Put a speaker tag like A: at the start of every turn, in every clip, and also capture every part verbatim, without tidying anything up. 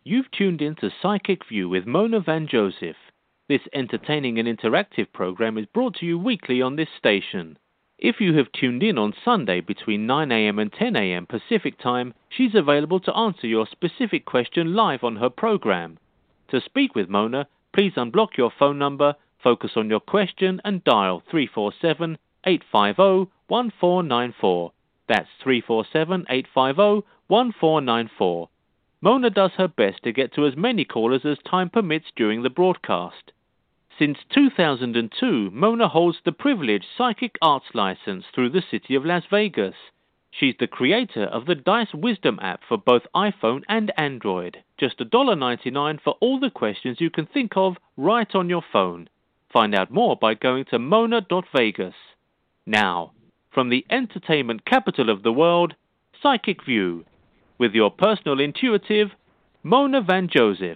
A: You've tuned in to Psychic View with Mona Van Joseph. This entertaining and interactive program is brought to you weekly on this station. If you have tuned in on Sunday between nine a.m. and ten a.m. Pacific Time, she's available to answer your specific question live on her program. To speak with Mona, please unblock your phone number, focus on your question, and dial three four seven, eight five zero, one four nine four. That's three four seven, eight five zero, one four nine four. Mona does her best to get to as many callers as time permits during the broadcast. Since two thousand two, Mona holds the privileged psychic arts license through the city of Las Vegas. She's the creator of the Dice Wisdom app for both iPhone and Android. Just one dollar ninety-nine for all the questions you can think of right on your phone. Find out more by going to mona dot vegas. Now, from the entertainment capital of the world, Psychic View, with your personal intuitive, Mona Van Joseph.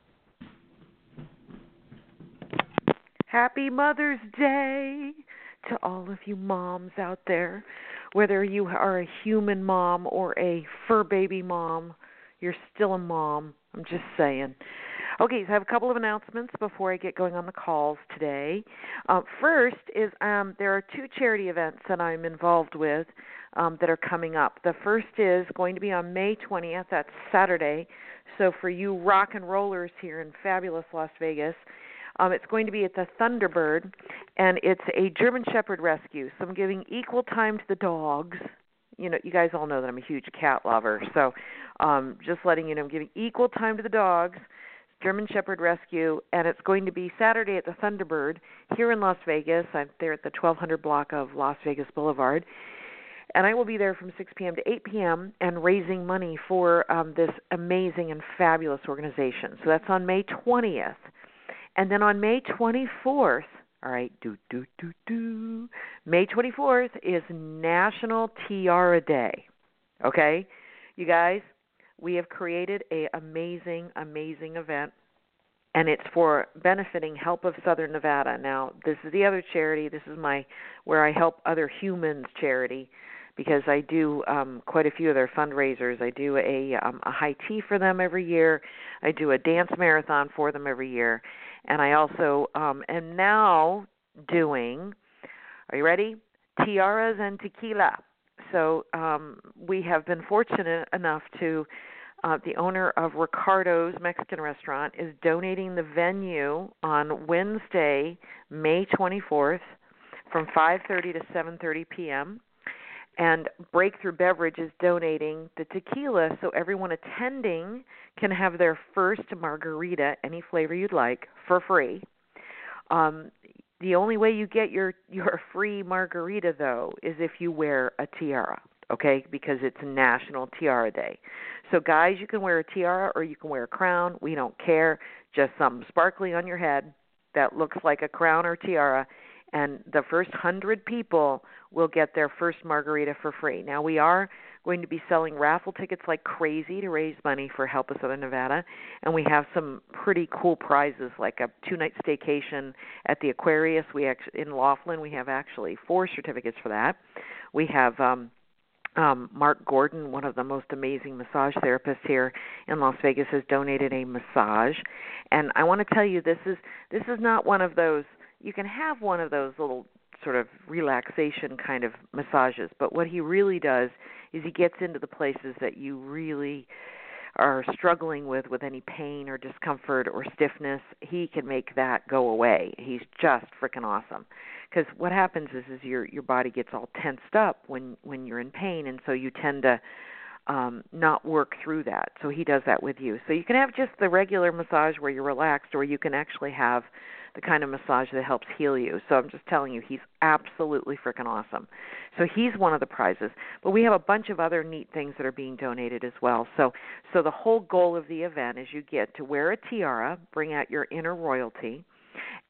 B: Happy Mother's Day to all of you moms out there. Whether you are a human mom or a fur baby mom, you're still a mom. I'm just saying. Okay, so I have a couple of announcements before I get going on the calls today. Uh, first is um, there are two charity events that I'm involved with um, that are coming up. The first is going to be on May twentieth. That's Saturday. So for you rock and rollers here in fabulous Las Vegas, Um, it's going to be at the Thunderbird, and it's a German Shepherd rescue. So I'm giving equal time to the dogs. You know, you guys all know that I'm a huge cat lover. So um, just letting you know, I'm giving equal time to the dogs, German Shepherd rescue, and it's going to be Saturday at the Thunderbird here in Las Vegas. I'm there at the twelve hundred block of Las Vegas Boulevard. And I will be there from six p.m. to eight p.m. and raising money for um, this amazing and fabulous organization. So that's on May twentieth. And then on May twenty-fourth, all right, do, do, do, do, May twenty-fourth is National Tiara Day, okay? You guys, we have created an amazing, amazing event, and it's for benefiting Help of Southern Nevada. Now, this is the other charity. This is my where I help other humans charity, because I do um, quite a few of their fundraisers. I do a, um, a high tea for them every year. I do a dance marathon for them every year. And I also um, am now doing, are you ready? Tiaras and tequila. So um, we have been fortunate enough to, uh, the owner of Ricardo's Mexican restaurant is donating the venue on Wednesday, May twenty-fourth from five thirty to seven thirty p.m. And Breakthrough Beverage is donating the tequila so everyone attending can have their first margarita, any flavor you'd like, for free. Um, the only way you get your, your free margarita, though, is if you wear a tiara, okay, because it's National Tiara Day. So, guys, you can wear a tiara or you can wear a crown. We don't care. Just something sparkly on your head that looks like a crown or tiara. And the first hundred people will get their first margarita for free. Now, we are going to be selling raffle tickets like crazy to raise money for Help of Southern Nevada, and we have some pretty cool prizes, like a two-night staycation at the Aquarius. We actually, in Laughlin, we have actually four certificates for that. We have um, um, Mark Gordon, one of the most amazing massage therapists here in Las Vegas, has donated a massage. And I want to tell you, this is this is not one of those. You can have one of those little sort of relaxation kind of massages, but what he really does is he gets into the places that you really are struggling with, with any pain or discomfort or stiffness. He can make that go away. He's just freaking awesome. Because what happens is, is your your body gets all tensed up when, when you're in pain, and so you tend to um, not work through that. So he does that with you. So you can have just the regular massage where you're relaxed, or you can actually have the kind of massage that helps heal you. So I'm just telling you, he's absolutely freaking awesome. So he's one of the prizes. But we have a bunch of other neat things that are being donated as well. So so the whole goal of the event is you get to wear a tiara, bring out your inner royalty,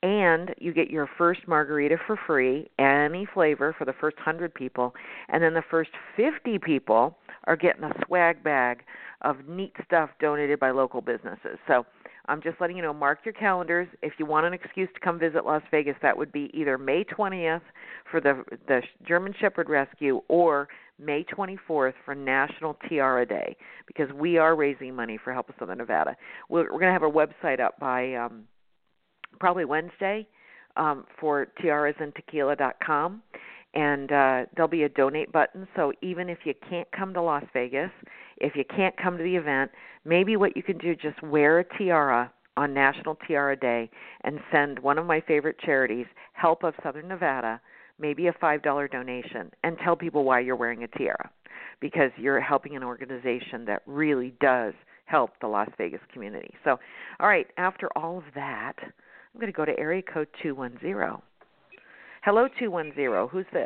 B: And you get your first margarita for free, any flavor for the first one hundred people. And then the first fifty people are getting a swag bag of neat stuff donated by local businesses. So I'm just letting you know, mark your calendars. If you want an excuse to come visit Las Vegas, that would be either May twentieth for the the German Shepherd Rescue or May twenty-fourth for National Tiara Day, because we are raising money for Help of Southern Nevada. We're, we're going to have our website up by um, probably Wednesday um, for tiaras and tequila dot com, and uh, there'll be a donate button. So even if you can't come to Las Vegas, if you can't come to the event, maybe what you can do, just wear a tiara on National Tiara Day and send one of my favorite charities, Help of Southern Nevada, maybe a five dollars donation, and tell people why you're wearing a tiara, because you're helping an organization that really does help the Las Vegas community. So, all right, after all of that, I'm going to go to area code two one zero. Hello, two one zero. Who's this?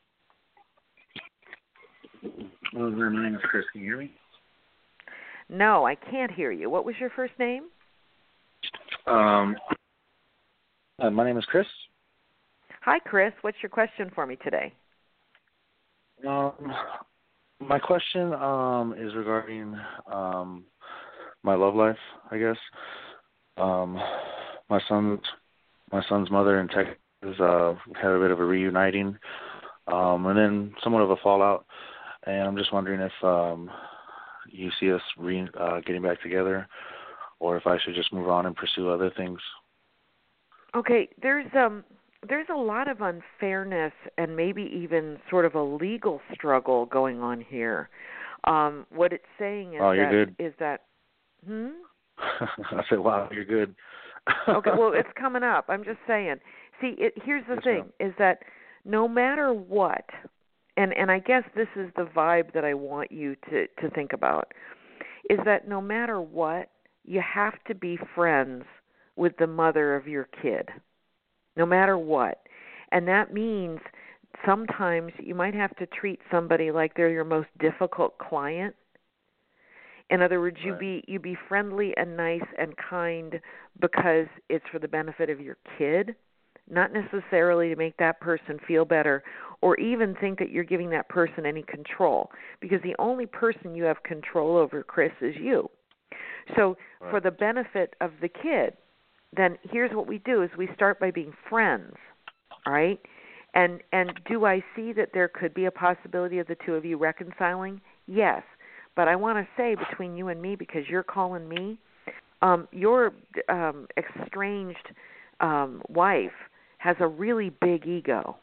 C: Hello, my name is Chris. Can you hear me?
B: No, I can't hear you. What was your first name?
C: Um, uh, my name is Chris.
B: Hi, Chris. What's your question for me today?
C: Um, my question um, is regarding um, my love life, I guess. Um, my son's my son's mother in Texas uh, had a bit of a reuniting, um, and then somewhat of a fallout. And I'm just wondering if um, you see us re- uh, getting back together, or if I should just move on and pursue other things.
B: Okay, there's um. There's a lot of unfairness and maybe even sort of a legal struggle going on here. Um, what it's saying is
C: oh, you're
B: that
C: good.
B: is that hmm?
C: I said, wow, you're good.
B: Okay, well, it's coming up. I'm just saying. See, it, here's the
C: yes,
B: thing,
C: ma'am.
B: is that no matter what, and, and I guess this is the vibe that I want you to, to think about, is that no matter what, you have to be friends with the mother of your kid. No matter what. And that means sometimes you might have to treat somebody like they're your most difficult client. In other words, you
C: right.
B: be you be friendly and nice and kind because it's for the benefit of your kid, not necessarily to make that person feel better or even think that you're giving that person any control, because the only person you have control over, Chris, is you. So
C: right.
B: for the benefit of the kid, then here's what we do is we start by being friends, all right? And and do I see that there could be a possibility of the two of you reconciling? Yes. But I want to say between you and me, because you're calling me, um, your um, estranged um, wife has a really big ego.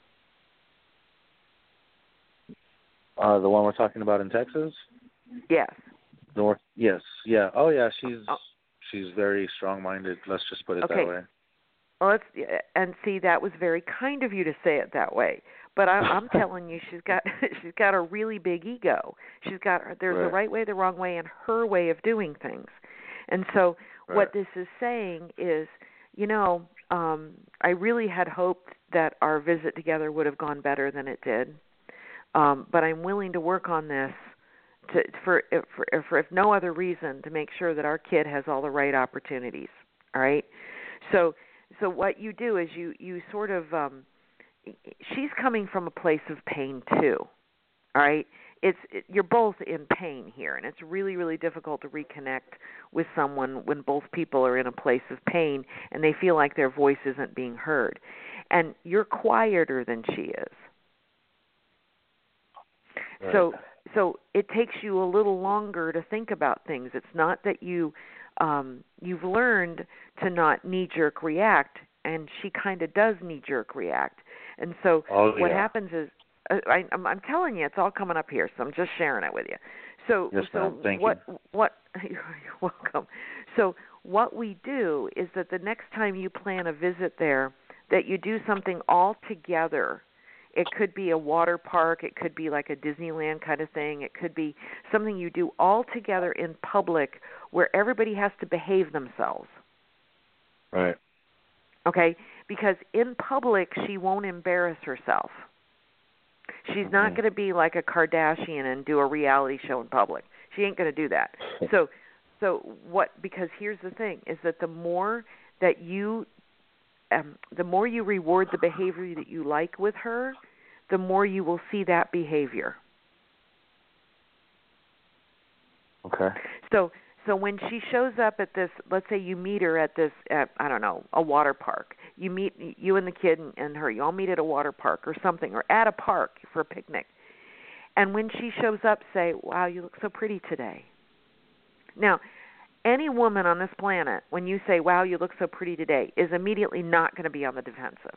C: Uh, the one we're talking about in Texas?
B: Yes.
C: North. Yes. Yeah. Oh, yeah. She's
B: oh.
C: she's very strong-minded. Let's just put it
B: okay.
C: that way.
B: Well, let's and see. That was very kind of you to say it that way. But I, I'm telling you, she's got she's got a really big ego. She's got there's
C: right.
B: the right way, the wrong way, and her way of doing things. And so,
C: right.
B: what this is saying is, you know, um, I really had hoped that our visit together would have gone better than it did. Um, but I'm willing to work on this to, for, for, for if no other reason, to make sure that our kid has all the right opportunities. All right. So, so what you do is you you sort of um, she's coming from a place of pain too. All right. It's it, you're both in pain here, and it's really really difficult to reconnect with someone when both people are in a place of pain and they feel like their voice isn't being heard. And you're quieter than she is.
C: Right.
B: So so it takes you a little longer to think about things. It's not that you um, you've learned to not knee-jerk react, and she kind of does knee-jerk react. And so
C: oh,
B: what
C: yeah.
B: happens is, uh, I, I'm, I'm telling you, it's all coming up here, so I'm just sharing it with you. So,
C: yes,
B: so
C: ma'am. Thank
B: what,
C: you.
B: what, you're welcome. So what we do is that the next time you plan a visit there, that you do something all together. It could be a water park. It could be like a Disneyland kind of thing. It could be something you do all together in public where everybody has to behave themselves.
C: Right.
B: Okay? Because in public, she won't embarrass herself. She's not
C: mm-hmm.
B: going to be like a Kardashian and do a reality show in public. She ain't going to do that. So, so what? Because here's the thing: is that the more that you um, the more you reward the behavior that you like with her, the more you will see that behavior.
C: Okay.
B: So so when she shows up at this, let's say you meet her at this, at, I don't know, a water park. You meet, you and the kid and, and her, you all meet at a water park or something, or at a park for a picnic. And when she shows up, say, wow, you look so pretty today. Now, any woman on this planet, when you say, wow, you look so pretty today, is immediately not going to be on the defensive.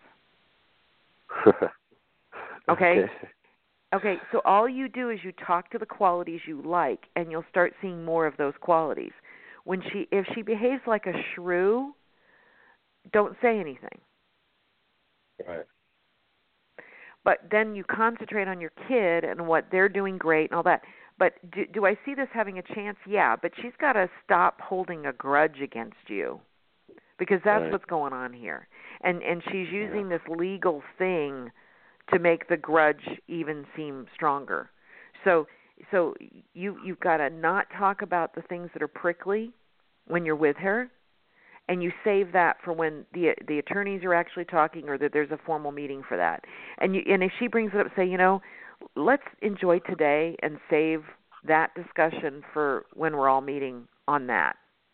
B: Okay?
C: Okay.
B: Okay, so all you do is you talk to the qualities you like, and you'll start seeing more of those qualities. When she, if she behaves like a shrew, don't say anything.
C: Right.
B: But then you concentrate on your kid and what they're doing great and all that. But do, do I see this having a chance? Yeah, but she's got to stop holding a grudge against you, because that's
C: Right.
B: what's going on here. And and she's using this legal thing to make the grudge even seem stronger. So so you you've got to not talk about the things that are prickly when you're with her, and you save that for when the the attorneys are actually talking, or that there's a formal meeting for that. And you and if she brings it up, say, you know, let's enjoy today and save that discussion for when we're all meeting on that.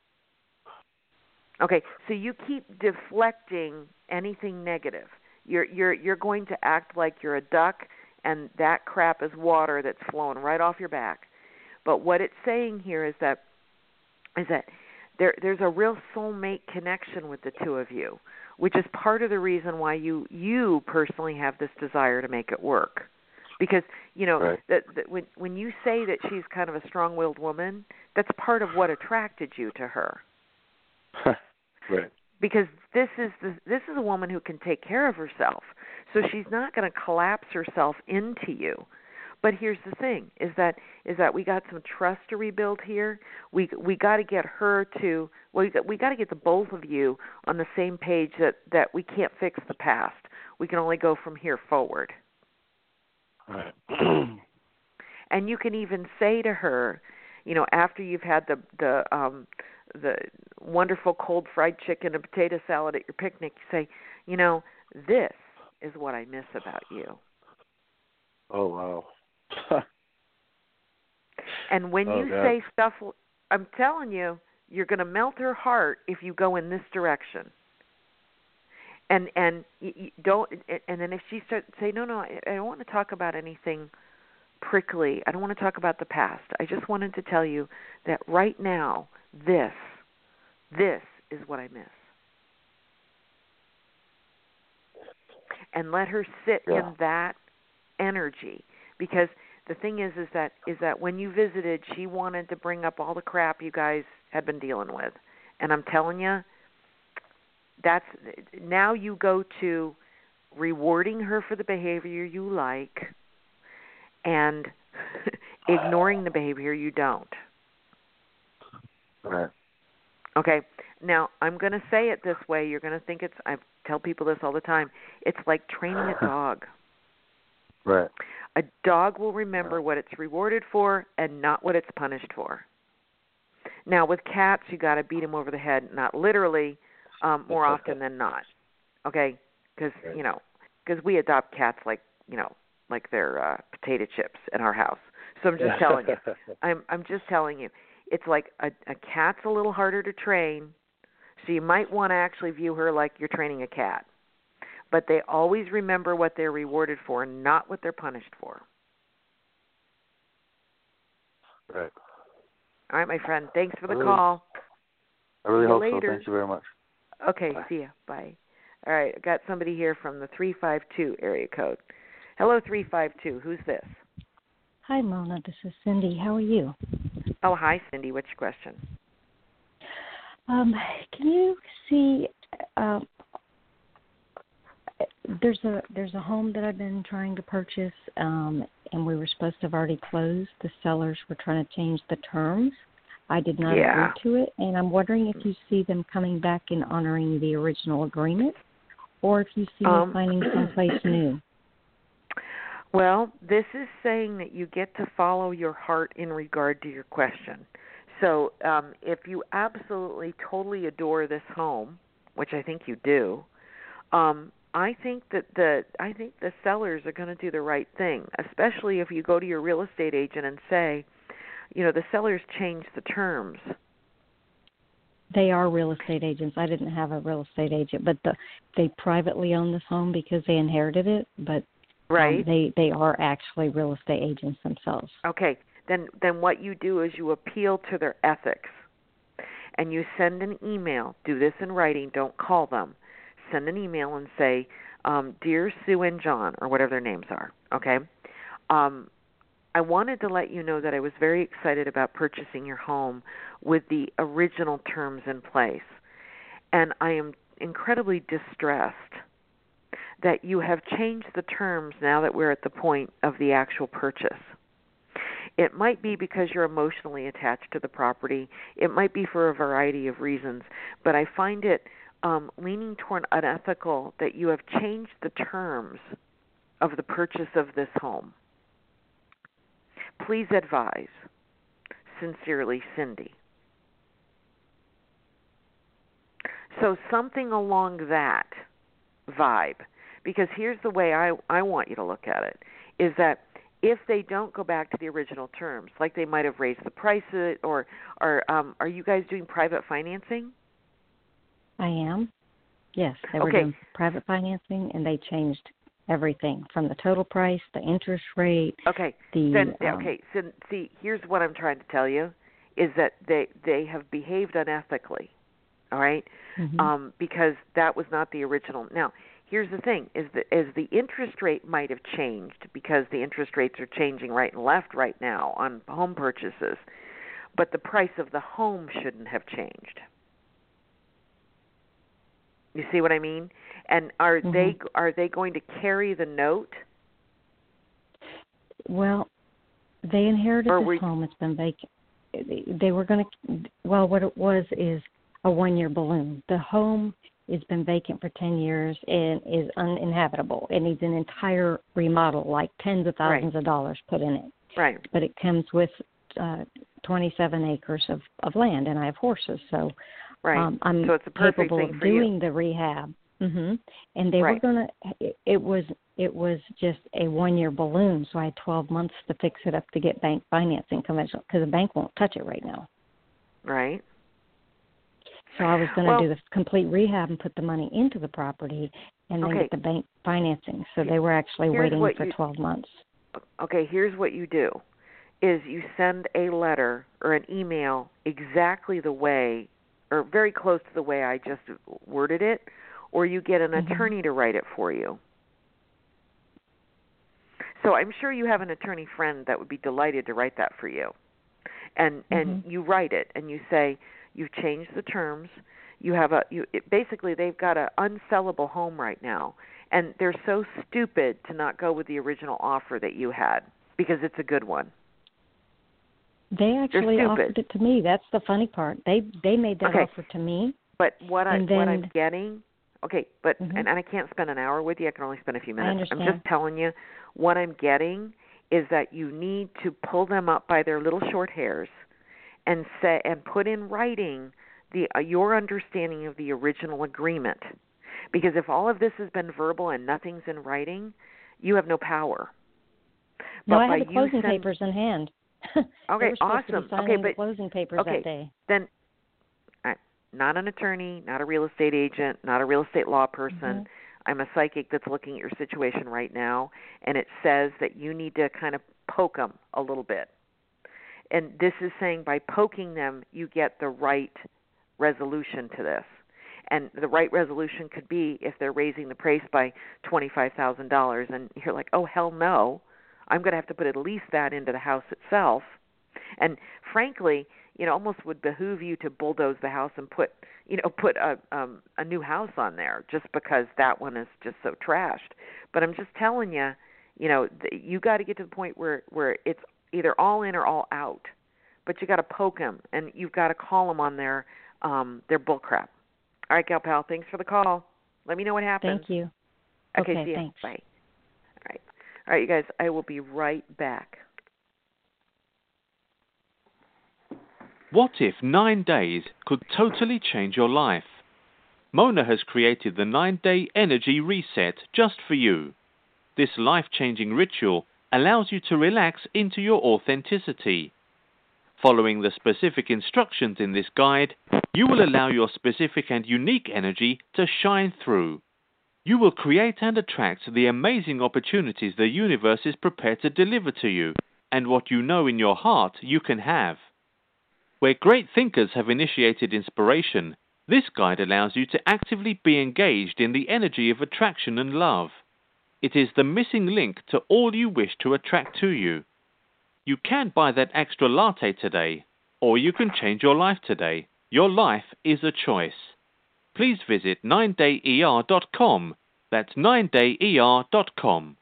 B: Okay, so you keep deflecting anything negative. You're you're you're going to act like you're a duck, and that crap is water that's flowing right off your back. But what it's saying here is that is that there there's a real soulmate connection with the two of you, which is part of the reason why you you personally have this desire to make it work. Because, you know,
C: right.
B: that, that when when you say that she's kind of a strong-willed woman, that's part of what attracted you to her.
C: Right.
B: Because this is the, this is a woman who can take care of herself, so she's not going to collapse herself into you. But here's the thing: is that is that we got some trust to rebuild here. We we got to get her to well, we got, we got to get the both of you on the same page that that we can't fix the past. We can only go from here forward.
C: Right.
B: And you can even say to her, you know, after you've had the the um, the wonderful cold fried chicken and potato salad at your picnic, you say, you know, this is what I miss about you.
C: Oh, wow.
B: And when
C: oh,
B: you
C: God.
B: say stuff, I'm telling you, you're going to melt her heart if you go in this direction. And and you, you don't. And then if she starts to say, no, no, I, I don't want to talk about anything prickly. I don't want to talk about the past. I just wanted to tell you that right now, this, this is what I miss. And let her sit
C: Yeah.
B: in that energy, because the thing is, is that is that when you visited, she wanted to bring up all the crap you guys had been dealing with, and I'm telling you, that's now you go to rewarding her for the behavior you like, and ignoring the behavior you don't.
C: Right.
B: Okay. Now I'm going to say it this way. You're going to think it's. I tell people this all the time. It's like training a dog.
C: Right.
B: A dog will remember what it's rewarded for and not what it's punished for. Now, with cats, you got to beat them over the head, not literally, um, more often than not. Okay, because
C: right.
B: you know, because we adopt cats like you know, like they're uh, potato chips in our house. So I'm just telling you. I'm I'm just telling you. It's like a, a cat's a little harder to train, so you might want to actually view her like you're training a cat. But they always remember what they're rewarded for, not what they're punished for.
C: Right.
B: All right, my friend. Thanks for the
C: I really,
B: call.
C: I really
B: See you
C: hope
B: later.
C: so. Thank you very much.
B: Okay,
C: Bye.
B: see ya. Bye. All right, I got somebody here from the three five two area code. Hello, three five two. Who's this?
D: Hi, Mona. This is Cindy. How are you?
B: Oh, hi, Cindy. What's your question?
D: Um, can you see? Uh, there's a there's a home that I've been trying to purchase, um, and we were supposed to have already closed. The sellers were trying to change the terms. I did not
B: Yeah.
D: agree to it, and I'm wondering if you see them coming back and honoring the original agreement, or if you see
B: Um,
D: me finding someplace new.
B: Well, this is saying that you get to follow your heart in regard to your question. So um, if you absolutely, totally adore this home, which I think you do, Um, I think that the I think the sellers are going to do the right thing, especially if you go to your real estate agent and say, you know, the sellers changed the terms.
D: They are real estate agents. I didn't have a real estate agent, but the, they privately own this home because they inherited it. But
B: right,
D: um, they they are actually real estate agents themselves.
B: Okay, then then what you do is you appeal to their ethics, and you send an email. Do this in writing. Don't call them. Send an email and say, um, "Dear Sue and John," or whatever their names are. Okay. Um, I wanted to let you know that I was very excited about purchasing your home with the original terms in place. And I am incredibly distressed that you have changed the terms now that we're at the point of the actual purchase. It might be because you're emotionally attached to the property. It might be for a variety of reasons. But I find it um, leaning toward unethical that you have changed the terms of the purchase of this home. Please advise. Sincerely, Cindy. So something along that vibe, because here's the way I, I want you to look at it, is that if they don't go back to the original terms, like they might have raised the price, or, or um, are you guys doing private financing?
D: I am. Yes, they were
B: okay.
D: doing private financing, and they changed everything from the total price, the interest rate.
B: Okay.
D: The,
B: then
D: um,
B: okay. So see, here's what I'm trying to tell you, is that they they have behaved unethically. All right,
D: mm-hmm.
B: um, because that was not the original. Now, here's the thing: is that is the interest rate might have changed because the interest rates are changing right and left right now on home purchases, but the price of the home shouldn't have changed. You see what I mean? And are
D: mm-hmm.
B: they are they going to carry the note?
D: Well, they inherited
B: or
D: this
B: we...
D: home. It's been vacant. They were going to. Well, what it was is a one-year balloon. The home has been vacant for ten years and is uninhabitable. It needs an entire remodel, like tens of thousands
B: right.
D: of dollars put in it.
B: Right.
D: But it comes with uh, twenty-seven acres of, of land, and I have horses, so
B: right.
D: um, I'm
B: so it's a perfect
D: capable
B: thing
D: of
B: for
D: doing
B: you.
D: the rehab. Mm-hmm. And they
B: right.
D: were going to. It, it was it was just a one-year balloon, so I had twelve months to fix it up to get bank financing conventional, because the bank won't touch it right now.
B: Right.
D: So I was going
B: well,
D: to do the complete rehab and put the money into the property and then
B: okay.
D: get the bank financing. So they were actually
B: here's
D: waiting for
B: you,
D: twelve months.
B: Okay, here's what you do, is you send a letter or an email exactly the way, or very close to the way I just worded it, or you get an
D: mm-hmm.
B: attorney to write it for you. So I'm sure you have an attorney friend that would be delighted to write that for you. And
D: mm-hmm.
B: and you write it and you say, you've changed the terms. You have a you it, basically they've got an unsellable home right now, and they're so stupid to not go with the original offer that you had because it's a good one.
D: They actually offered it to me. That's the funny part. They they made that
B: okay.
D: offer to me.
B: But what I
D: then,
B: what I'm getting, okay, but
D: mm-hmm.
B: and, and I can't spend an hour with you. I can only spend a few minutes.
D: I understand.
B: I'm just telling you what I'm getting is that you need to pull them up by their little short hairs and say and put in writing the uh, your understanding of the original agreement. Because if all of this has been verbal and nothing's in writing, you have no power.
D: No,
B: but
D: I had the closing
B: send,
D: papers in hand.
B: Okay, awesome. Okay, but
D: closing papers
B: okay,
D: that day.
B: Then, I'm not an attorney, not a real estate agent, not a real estate law person.
D: Mm-hmm.
B: I'm a psychic that's looking at your situation right now, and it says that you need to kind of poke them a little bit. And this is saying by poking them, you get the right resolution to this. And the right resolution could be if they're raising the price by twenty-five thousand dollars, and you're like, oh, hell no. I'm going to have to put at least that into the house itself. And frankly, you know, almost would behoove you to bulldoze the house and put, you know, put a um, a new house on there just because that one is just so trashed. But I'm just telling you, you know, you got to get to the point where, where it's either all in or all out. But you got to poke them, and you've got to call them on their um, their bull crap. All right, gal pal, thanks for the call. Let me know what happens.
D: Thank you.
B: Okay,
D: okay
B: see you.
D: Thanks.
B: Bye. All right. All right, you guys, I will be right back.
A: What if nine days could totally change your life? Mona has created the nine-day energy reset just for you. This life-changing ritual allows you to relax into your authenticity. Following the specific instructions in this guide, you will allow your specific and unique energy to shine through. You will create and attract the amazing opportunities the universe is prepared to deliver to you, and what you know in your heart you can have. Where great thinkers have initiated inspiration, this guide allows you to actively be engaged in the energy of attraction and love. It is the missing link to all you wish to attract to you. You can buy that extra latte today, or you can change your life today. Your life is a choice. Please visit nine day E R dot com. That's nine day E R dot com.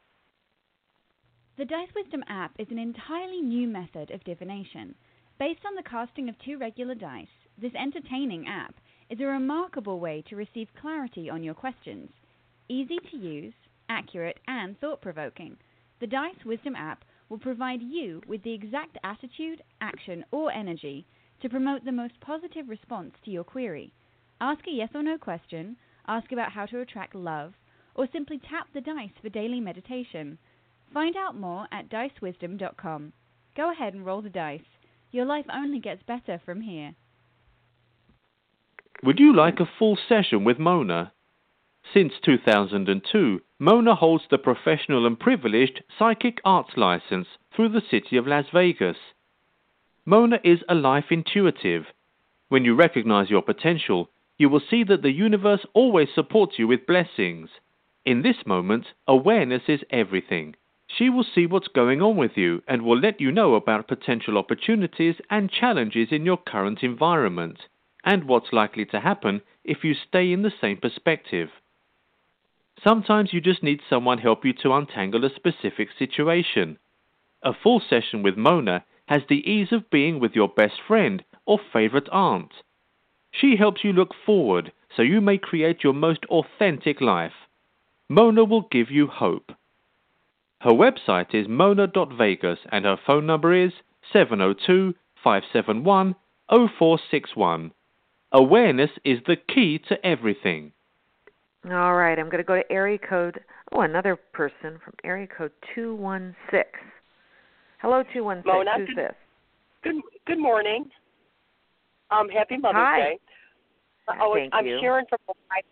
E: The Dice Wisdom app is an entirely new method of divination. Based on the casting of two regular dice, this entertaining app is a remarkable way to receive clarity on your questions. Easy to use, accurate, and thought-provoking, the Dice Wisdom app will provide you with the exact attitude, action, or energy to promote the most positive response to your query. Ask a yes or no question, ask about how to attract love, or simply tap the dice for daily meditation. Find out more at dice wisdom dot com. Go ahead and roll the dice. Your life only gets better from here.
A: Would you like a full session with Mona? Since two thousand two, Mona holds the professional and privileged psychic arts license through the city of Las Vegas. Mona is a life intuitive. When you recognize your potential, you will see that the universe always supports you with blessings. In this moment, awareness is everything. She will see what's going on with you and will let you know about potential opportunities and challenges in your current environment, and what's likely to happen if you stay in the same perspective. Sometimes you just need someone help you to untangle a specific situation. A full session with Mona has the ease of being with your best friend or favorite aunt. She helps you look forward so you may create your most authentic life. Mona will give you hope. Her website is mona dot vegas and her phone number is seven zero two, five seven one, zero four six one. Awareness is the key to everything.
B: All right, I'm going to go to area code, oh, another person from area code two one six. Hello, two one six.
F: Mona,
B: Who's
F: good,
B: this?
F: Good, good morning. Um, happy Mother's
B: Hi.
F: Day. Oh,
B: Thank
F: I'm
B: you.
F: Sharon from Ohio.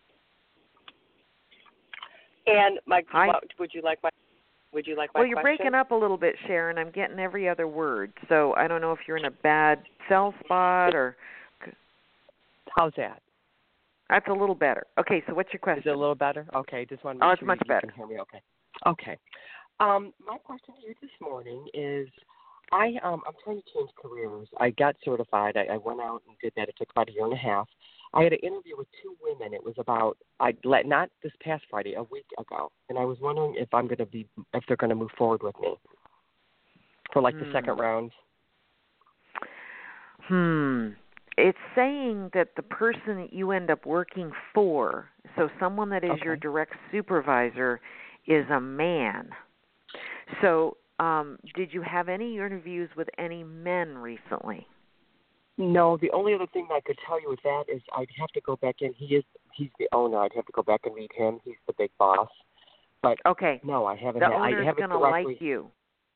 F: And my,
B: Hi.
F: what, would you like my, would you like my
B: Well, you're
F: question?
B: breaking up a little bit, Sharon. I'm getting every other word, so I don't know if you're in a bad cell spot or.
F: How's that?
B: That's a little better. Okay, so what's your question?
F: Is it a little better? Okay, just want to
B: Oh,
F: make
B: it's
F: sure
B: much
F: you
B: better.
F: can hear me. Okay. Okay. Um, my question to you this morning is, I um, I'm trying to change careers. I got certified. I, I went out and did that. It took about a year and a half. I had an interview with two women. It was about I let not this past Friday, a week ago, and I was wondering if I'm going to be if they're going to move forward with me for like
B: hmm.
F: the second round.
B: Hmm. It's saying that the person that you end up working for, so someone that is
F: Okay.
B: your direct supervisor, is a man. So, um, did you have any interviews with any men recently?
F: No, the only other thing I could tell you with that is I'd have to go back in. He is he's the owner. I'd have to go back and meet him. He's the big boss. But
B: Okay.
F: no, I haven't.
B: The
F: had, I
B: owner's
F: haven't
B: going to
F: directly...
B: like you.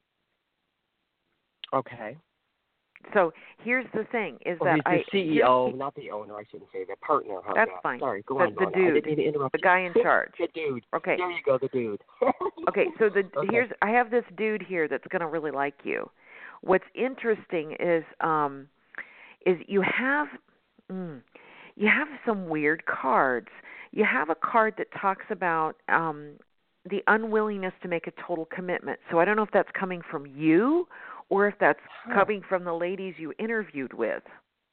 F: Okay.
B: So here's the thing: is
F: Well,
B: that
F: he's the
B: I
F: C E O,
B: here's-
F: not the owner. I shouldn't say that. Partner. How's
B: That's
F: that?
B: fine.
F: Sorry, go
B: the,
F: on.
B: the
F: Mona.
B: dude,
F: I didn't mean to interrupt
B: the
F: you.
B: guy in charge.
F: The dude.
B: Okay.
F: There you go, the dude.
B: Okay, so the
F: Okay.
B: here's I have this dude here that's going to really like you. What's interesting is um is you have mm, you have some weird cards. You have a card that talks about um the unwillingness to make a total commitment. So I don't know if that's coming from you or if that's
F: Huh.
B: coming from the ladies you interviewed with.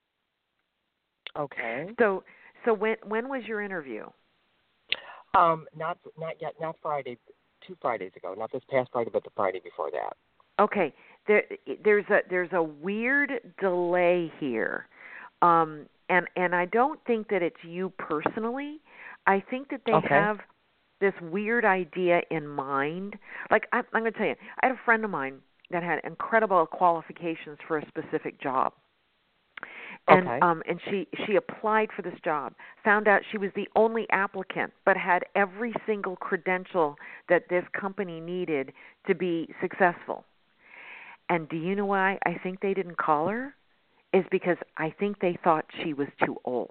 F: Okay.
B: So so when when was your interview?
F: Um, not not yet. Not Friday. Two Fridays ago. Not this past Friday, but the Friday before that.
B: Okay, there there's a there's a weird delay here, um, and and I don't think that it's you personally. I think that they
F: Okay.
B: have this weird idea in mind. Like I, I'm going to tell you, I had a friend of mine that had incredible qualifications for a specific job, And
F: Okay.
B: um and she she applied for this job, found out she was the only applicant, but had every single credential that this company needed to be successful. And do you know why I think they didn't call her? Is because I think they thought she was too old.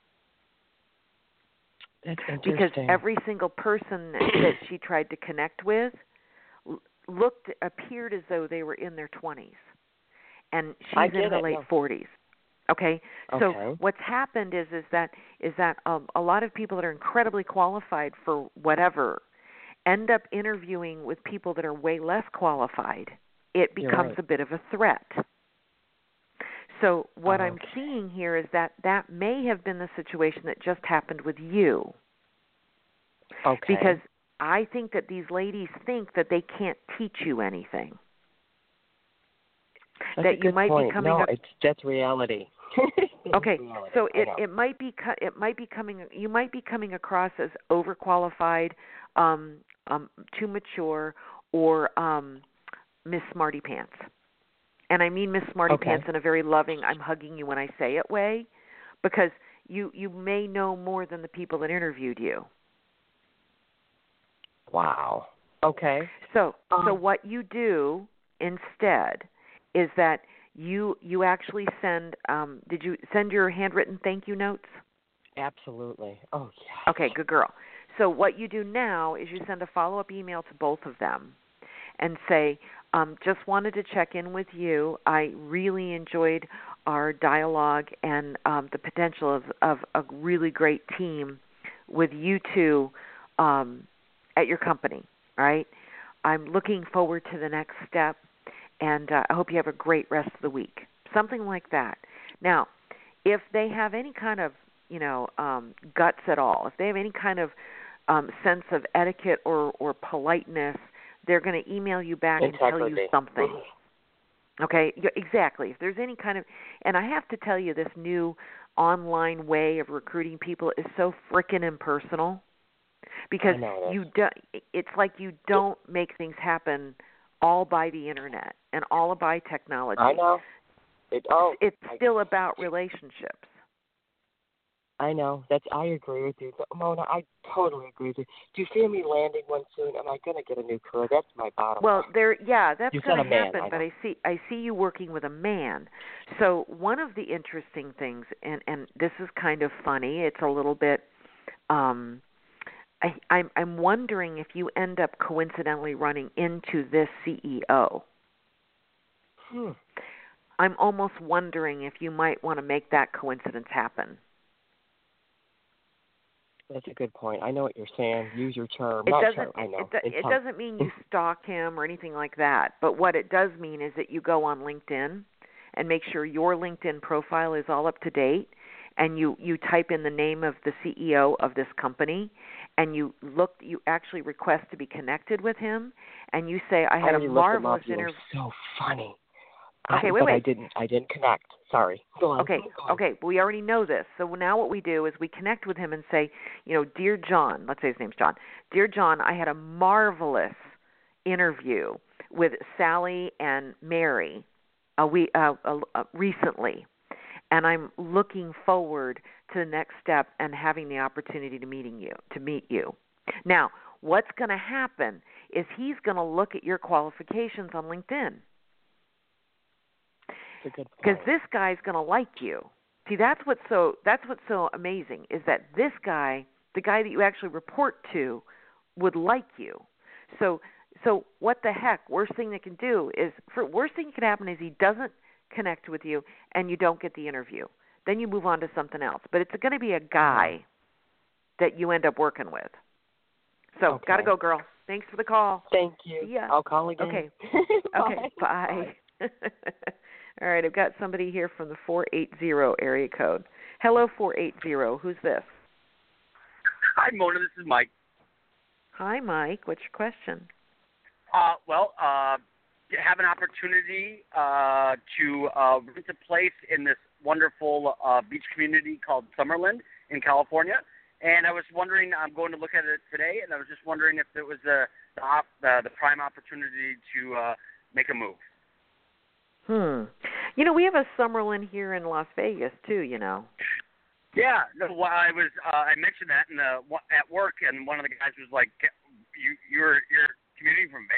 F: That's
B: Because
F: interesting.
B: every single person that she tried to connect with looked appeared as though they were in their twenties, and
F: I
B: she's in
F: get
B: her
F: it,
B: late
F: no.
B: forties. Okay,
F: Okay.
B: so what's happened is is that is that um, a lot of people that are incredibly qualified for whatever end up interviewing with people that are way less qualified. It
F: You're
B: becomes
F: right.
B: a bit of a threat. So what I'm
F: Okay.
B: seeing here is that that may have been the situation that just happened with you.
F: Okay.
B: Because I think that these ladies think that they can't teach you anything.
F: That's
B: that
F: a
B: you
F: good
B: might
F: point.
B: be coming
F: no,
B: up.
F: it's that's reality.
B: Okay,
F: reality.
B: so
F: I
B: it
F: know.
B: it might be co- it might be coming you might be coming across as overqualified, um, um, too mature, or um, Miss Smarty Pants. And I mean Miss Smarty
F: Okay.
B: Pants in a very loving, I'm hugging you when I say it way, because you you may know more than the people that interviewed you.
F: Wow. Okay.
B: So so
F: Um,
B: what you do instead is that you you actually send um, did you send your handwritten thank you notes?
F: Absolutely. Oh, yes.
B: Okay, good girl. So what you do now is you send a follow-up email to both of them and say, um, just wanted to check in with you. I really enjoyed our dialogue and um, the potential of, of a really great team with you two um, at your company, right? I'm looking forward to the next step, and uh, I hope you have a great rest of the week. Something like that. Now, if they have any kind of, you know, um, guts at all, if they have any kind of um, sense of etiquette or, or politeness, they're going to email you back and tell you
F: Integrity.
B: something. Okay, yeah, exactly. If there's any kind of, and I have to tell you, this new online way of recruiting people is so frickin' impersonal, because
F: I know it is.
B: you do, it's like you don't make things happen all by the internet and all by technology.
F: I know. It, oh,
B: It's
F: I-
B: still about relationships.
F: I know. That's. I agree with you, Mona. I totally agree with you. Do you see me landing one soon? Am I going to get a new career? That's my bottom
B: Well,
F: line.
B: there, yeah, that's
F: You
B: going
F: said
B: to
F: a man,
B: happen.
F: I
B: But
F: know.
B: I see, I see you working with a man. So one of the interesting things, and and this is kind of funny. It's a little bit. Um, I, I'm I'm wondering if you end up coincidentally running into this C E O.
F: Hmm.
B: I'm almost wondering if you might want to make that coincidence happen.
F: That's a good point. I know what you're saying. Use your term.
B: It
F: Not
B: doesn't.
F: term. I know.
B: It, do-
F: It's
B: it
F: term.
B: doesn't mean you stalk him or anything like that. But what it does mean is that you go on LinkedIn and make sure your LinkedIn profile is all up to date, and you you type in the name of the C E O of this company, and you look. You actually request to be connected with him, and you say, "I had
F: already
B: a
F: looked him up.
B: marvelous
F: You were
B: interview."
F: so funny.
B: Okay,
F: I,
B: wait,
F: but I
B: wait.
F: didn't. I didn't connect. Sorry. Go on.
B: Okay,
F: Go on.
B: okay, we already know this. So now what we do is we connect with him and say, you know, Dear John, let's say his name's John. Dear John, I had a marvelous interview with Sally and Mary uh, we, uh, uh, uh, recently, and I'm looking forward to the next step and having the opportunity to meeting you, to meet you. Now, what's going to happen is he's going to look at your qualifications on LinkedIn.
F: That's a good
B: Because
F: point.
B: this guy's going to like you. See, that's what's so that's what's so amazing is that this guy, the guy that you actually report to, would like you. So, so what the heck? Worst thing that can do is, for worst thing that can happen is he doesn't connect with you and you don't get the interview. Then you move on to something else. But it's going to be a guy that you end up working with. So,
F: Okay.
B: gotta go, girl. Thanks for the call.
F: Thank you.
B: See ya.
F: I'll call again.
B: Okay.
F: Bye.
B: Okay. Bye. All right, I've got somebody here from the four eight zero area code. Hello, four eight zero. Who's this?
G: Hi, Mona. This is Mike.
B: Hi, Mike. What's your question?
G: Uh, well, uh, have an opportunity uh, to uh, rent a place in this wonderful uh, beach community called Summerlin in California. And I was wondering, I'm going to look at it today, and I was just wondering if it was the the, op, the, the prime opportunity to uh, make a move.
B: Hmm. You know, we have a Summerlin here in Las Vegas too. You know.
G: Yeah, no, well, I was uh, I mentioned that in the at work, and one of the guys was like, "You you're you're commuting from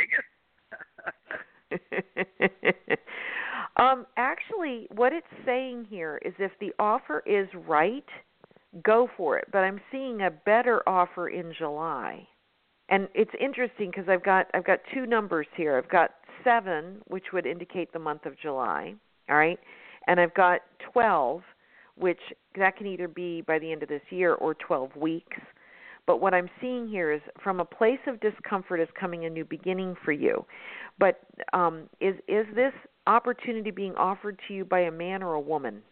B: Vegas?" um, actually, what it's saying here is if the offer is right, go for it. But I'm seeing a better offer in July, and it's interesting because I've got I've got two numbers here. I've got seven, which would indicate the month of July. All right, and I've got twelve, which that can either be by the end of this year or twelve weeks. But what I'm seeing here is from a place of discomfort is coming a new beginning for you. But um, is is this opportunity being offered to you by a man or a woman?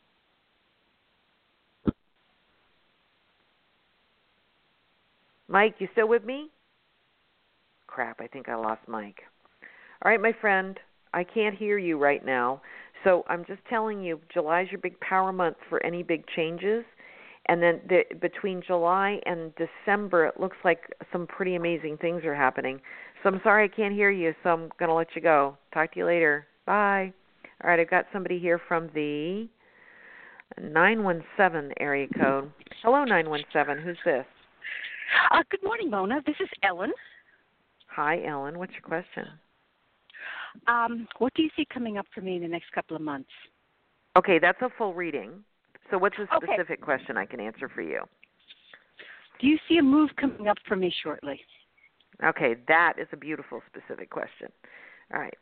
B: Mike, you still with me? Crap, I think I lost Mike. All right, my friend, I can't hear you right now. So I'm just telling you, July is your big power month for any big changes. And then the, between July and December, it looks like some pretty amazing things are happening. So I'm sorry I can't hear you, so I'm going to let you go. Talk to you later. Bye. All right, I've got somebody here from the nine one seven area code. Hello, nine one seven. Who's this?
H: Uh, good morning, Mona. This is Ellen.
B: Hi, Ellen. What's your question?
H: Um, what do you see coming up for me in the next couple of months?
B: Okay, that's a full reading. So what's a specific
H: okay.
B: question I can answer for you?
H: Do you see a move coming up for me shortly?
B: Okay, that is a beautiful specific question. All right.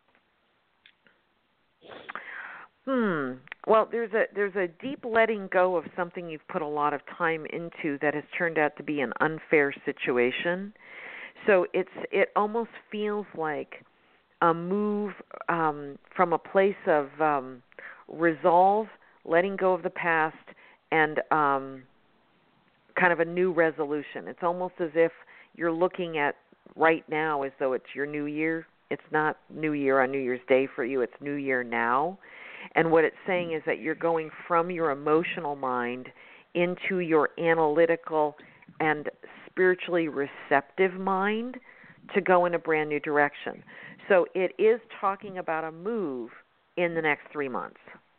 B: Hmm. Well, there's a there's a deep letting go of something you've put a lot of time into that has turned out to be an unfair situation. So it's it almost feels like a move um, from a place of um, resolve, letting go of the past, and um, kind of a new resolution. It's almost as if you're looking at right now as though it's your new year. It's not New Year on New Year's Day for you. It's New Year now. And what it's saying is that you're going from your emotional mind into your analytical and spiritually receptive mind to go in a brand new direction. So it is talking about a move in the next three months.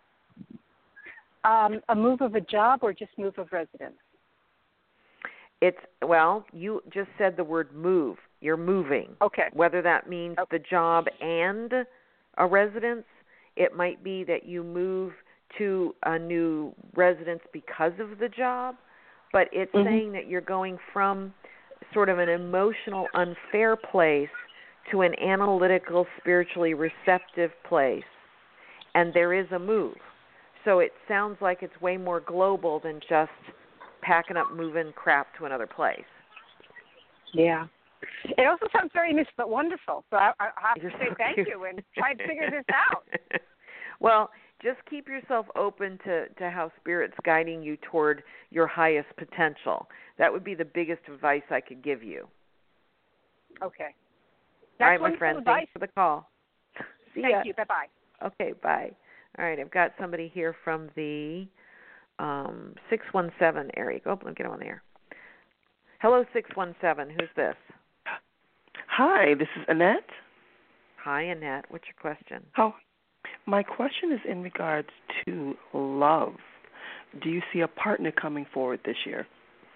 H: Um, a move of a job or just move of residence?
B: It's, well, you just said the word move. You're moving.
H: Okay.
B: Whether that means
H: okay.
B: the job and a residence, it might be that you move to a new residence because of the job, but it's mm-hmm. saying that you're going from sort of an emotional, unfair place to an analytical, spiritually receptive place, and there is a move. So it sounds like it's way more global than just packing up, moving crap to another place.
H: Yeah. It also sounds very nice but wonderful. So I, I have
B: You're
H: to say
B: so
H: thank
B: cute.
H: you and try to figure this out.
B: Well, just keep yourself open to, to how Spirit's guiding you toward your highest potential. That would be the biggest advice I could give you.
H: Okay. That's
B: all right, my friend.
H: Advice.
B: Thanks for the call. See
H: Thank
B: ya.
H: you. Bye-bye.
B: Okay, bye. All right, I've got somebody here from the um, six one seven area. Go, let me get on there. Hello, six one seven. Who's this?
I: Hi, this is Annette.
B: Hi, Annette. What's your question?
I: Oh, my question is in regards to love. Do you see a partner coming forward this year?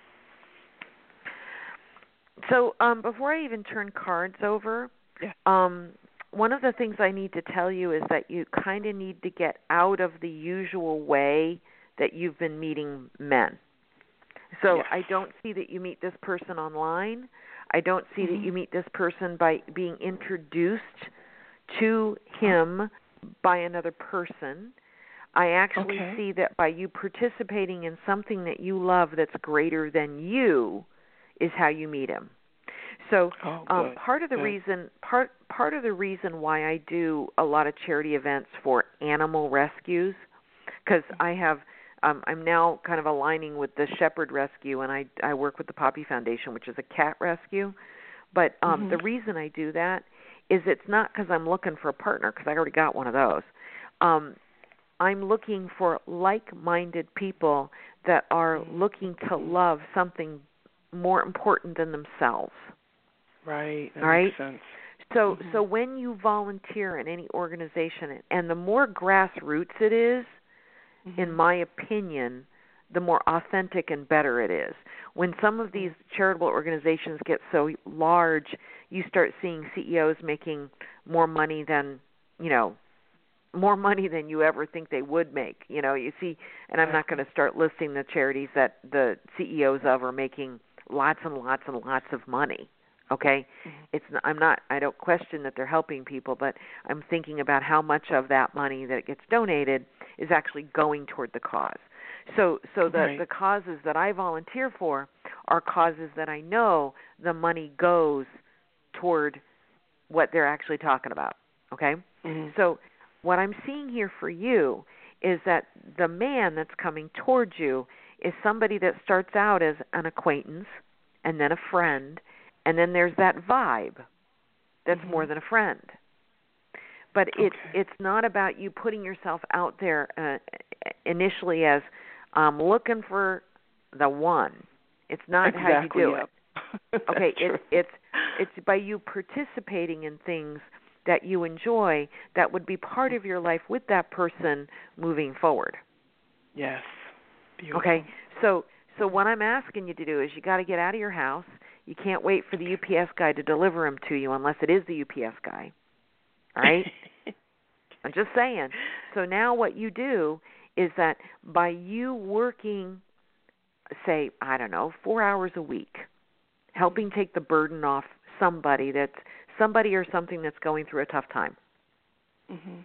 B: So um, before I even turn cards over,
I: yeah.
B: um, one of the things I need to tell you is that you kind of need to get out of the usual way that you've been meeting men. So
I: yes.
B: I don't see that you meet this person online. I don't see
I: mm-hmm.
B: that you meet this person by being introduced to him by another person. I actually
I: okay.
B: see that by you participating in something that you love that's greater than you is how you meet him. So
I: oh,
B: um, part of the
I: good.
B: reason part part of the reason why I do a lot of charity events for animal rescues, because I have um, I'm now kind of aligning with the Shepherd Rescue, and I I work with the Poppy Foundation, which is a cat rescue. But um,
I: mm-hmm.
B: the reason I do that is it's not because I'm looking for a partner, because I already got one of those. Um, I'm looking for like-minded people that are looking to love something more important than themselves.
I: Right. That
B: All right?
I: makes sense.
B: So
I: Mm-hmm.
B: so when you volunteer in any organization, and the more grassroots it is,
I: Mm-hmm.
B: in my opinion, the more authentic and better it is. When some of these charitable organizations get so large, you start seeing C E Os making more money than, you know, more money than you ever think they would make. You know, you see, and I'm not going to start listing the charities that the C E Os of are making lots and lots and lots of money. Okay,
I: Mm-hmm.
B: it's not, I'm not. I don't question that they're helping people, but I'm thinking about how much of that money that gets donated is actually going toward the cause. So, so the
I: Right.
B: the causes that I volunteer for are causes that I know the money goes toward what they're actually talking about. Okay,
I: Mm-hmm.
B: so what I'm seeing here for you is that the man that's coming towards you is somebody that starts out as an acquaintance and then a friend. And then there's that vibe that's
I: Mm-hmm.
B: more than a friend. But it's
I: Okay.
B: it's not about you putting yourself out there uh, initially as um, looking for the one. It's not
I: exactly,
B: how you do
I: yep.
B: it. Okay,
I: true.
B: it's it's it's by you participating in things that you enjoy that would be part of your life with that person moving forward.
I: Yes. Beautiful.
B: Okay, so so what I'm asking you to do is you got to get out of your house. You can't wait for the U P S guy to deliver them to you unless it is the U P S guy. All right? I'm just saying. So now what you do is that by you working, say, I don't know, four hours a week, helping take the burden off somebody that's somebody or something that's going through a tough time.
I: Mm-hmm.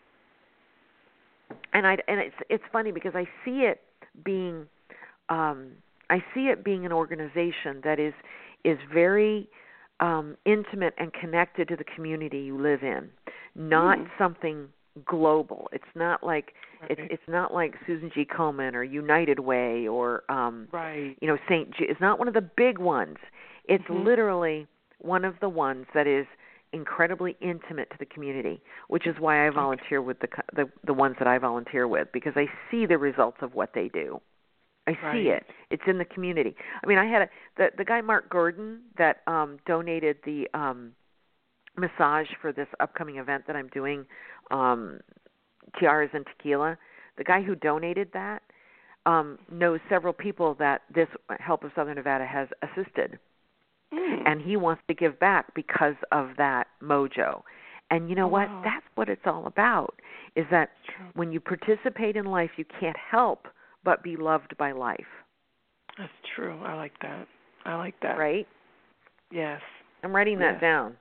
B: And I and it's it's funny because I see it being um, I see it being an organization that is is very um, intimate and connected to the community you live in, not
I: Mm.
B: something global. It's not like
I: Right.
B: it's it's not like Susan G. Komen or United Way or um,
I: Right.
B: you know Saint Ju- It's not one of the big ones. It's
I: Mhm.
B: literally one of the ones that is incredibly intimate to the community, which is why I volunteer with the co- the the ones that I volunteer with, because I see the results of what they do. I
I: Right.
B: see it. It's in the community. I mean, I had a the the guy Mark Gordon that um donated the um massage for this upcoming event that I'm doing, um Tiaras and Tequila. The guy who donated that um knows several people that this Help of Southern Nevada has assisted.
I: Mm.
B: And he wants to give back because of that mojo. And you know
I: Oh,
B: what?
I: wow.
B: That's what it's all about, is that
I: True.
B: when you participate in life, you can't help but be loved by life.
I: That's true. I like that. I like that.
B: Right?
I: Yes.
B: I'm writing that
I: Yes.
B: down.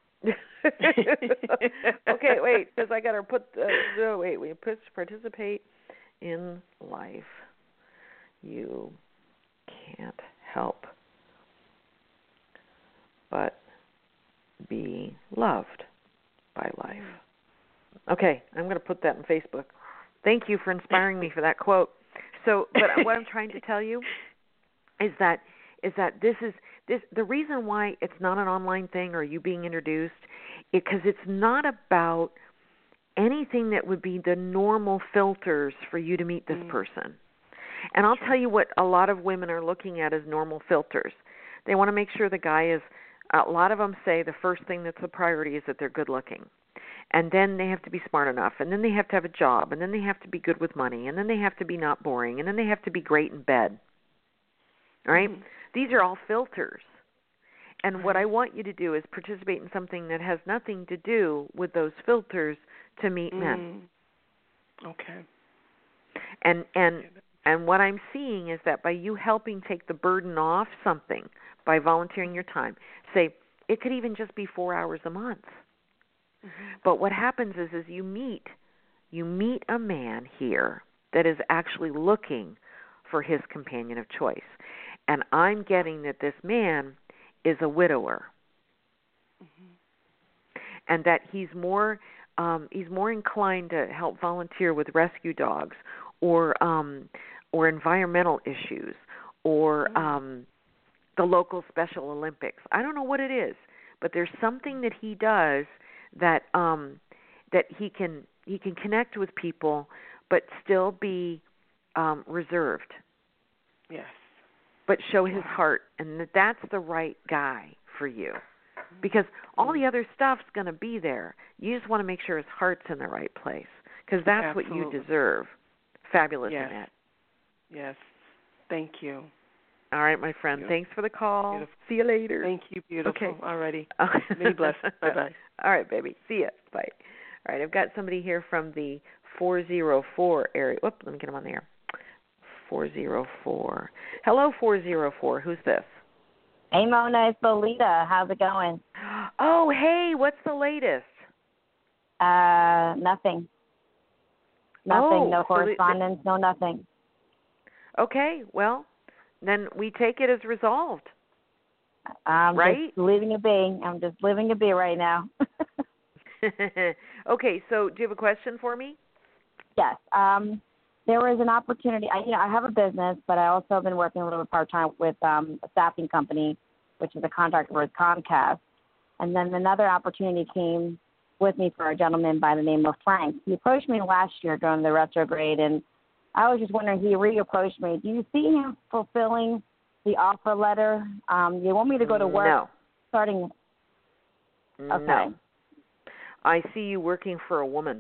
B: Okay, wait, because I got to put, uh, no, wait, we put participate in life. You can't help but be loved by life. Okay, I'm going to put that on Facebook. Thank you for inspiring me for that quote. So, but what I'm trying to tell you is that is that this is this the reason why it's not an online thing or you being introduced, because it's not about anything that would be the normal filters for you to meet this
I: Mm.
B: person. And I'll tell you what a lot of women are looking at as normal filters. They want to make sure the guy is, a lot of them say the first thing that's a priority is that they're good looking. And then they have to be smart enough, and then they have to have a job, and then they have to be good with money, and then they have to be not boring, and then they have to be great in bed. All right?
I: Mm.
B: These are all filters. And
I: Right.
B: what I want you to do is participate in something that has nothing to do with those filters to meet men.
I: Mm. Okay.
B: And and and what I'm seeing is that by you helping take the burden off something, by volunteering your time, say it could even just be four hours a month.
I: Mm-hmm.
B: But what happens is, is you meet, you meet a man here that is actually looking for his companion of choice, and I'm getting that this man is a widower,
I: Mm-hmm.
B: and that he's more, um, he's more inclined to help volunteer with rescue dogs, or um, or environmental issues, or
I: Mm.
B: um, the local Special Olympics. I don't know what it is, but there's something that he does that um, that he can he can connect with people, but still be um, reserved,
I: Yes.
B: but show his
I: Wow.
B: heart, and that that's the right guy for you. because all the other stuff's going to be there. You just want to make sure his heart's in the right place, because that's
I: Absolutely.
B: what you deserve. Fabulous,
I: yes.
B: Annette.
I: Yes. Thank you.
B: All right, my friend.
I: Beautiful.
B: Thanks for the call.
I: Beautiful.
B: See you later.
I: Thank you. Beautiful.
B: Okay.
I: Alrighty. Many blessings. Bye-bye.
B: All right, baby. See ya. Bye. All right, I've got somebody here from the four oh four area. Whoop, let me get him on the air. four oh four. Hello, four oh four. Who's this?
J: Hey, Mona, it's Lolita. How's it going?
B: Oh, hey, what's the latest?
J: Uh, nothing. Nothing.
B: Oh,
J: no
B: so the-
J: correspondence. No nothing.
B: Okay, well, then we take it as resolved.
J: I'm
B: right?
J: just living a be. I'm just living a be right now.
B: Okay, so do you have a question for me?
J: Yes. Um, there was an opportunity. I, you know, I have a business, but I also have been working a little bit part time with um, a staffing company, which is a contractor with Comcast. And then another opportunity came with me for a gentleman by the name of Frank. He approached me last year during the retrograde, and I was just wondering, he re-approached me. Do you see him fulfilling the offer letter? Um, you want me to go to work
B: No.
J: starting? Okay.
B: No. I see you working for a woman.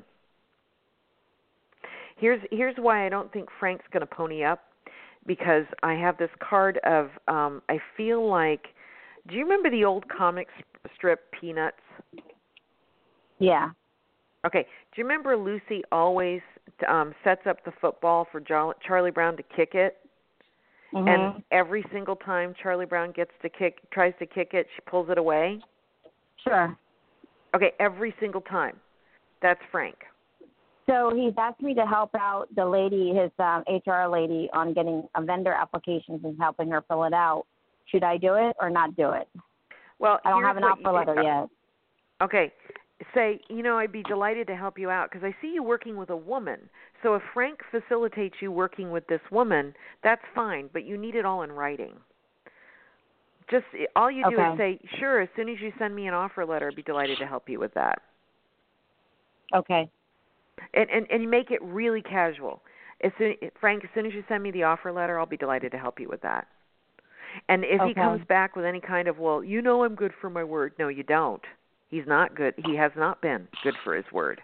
B: Here's here's why I don't think Frank's going to pony up, because I have this card of um, I feel like. Do you remember the old comic strip Peanuts?
J: Yeah.
B: Okay. Do you remember Lucy always um, sets up the football for Charlie Brown to kick it?
J: Mm-hmm.
B: And every single time Charlie Brown gets to kick, tries to kick it, she pulls it away?
J: Sure.
B: Okay, every single time. That's Frank.
J: So he's asked me to help out the lady, his um, H R lady, on getting a vendor applications and helping her fill it out. Should I do it or not do it?
B: Well,
J: I don't
B: here's
J: have an
B: what
J: offer
B: you-
J: letter yet.
B: Okay. Say, you know, I'd be delighted to help you out because I see you working with a woman. So if Frank facilitates you working with this woman, that's fine, but you need it all in writing. Just all you do
J: Okay.
B: is say, sure, as soon as you send me an offer letter, I'd be delighted to help you with that.
J: Okay.
B: And and, and you make it really casual. As soon, Frank, as soon as you send me the offer letter, I'll be delighted to help you with that. And if
J: Okay.
B: he comes back with any kind of, well, you know I'm good for my word. No, you don't. He's not good. He has not been good for his word.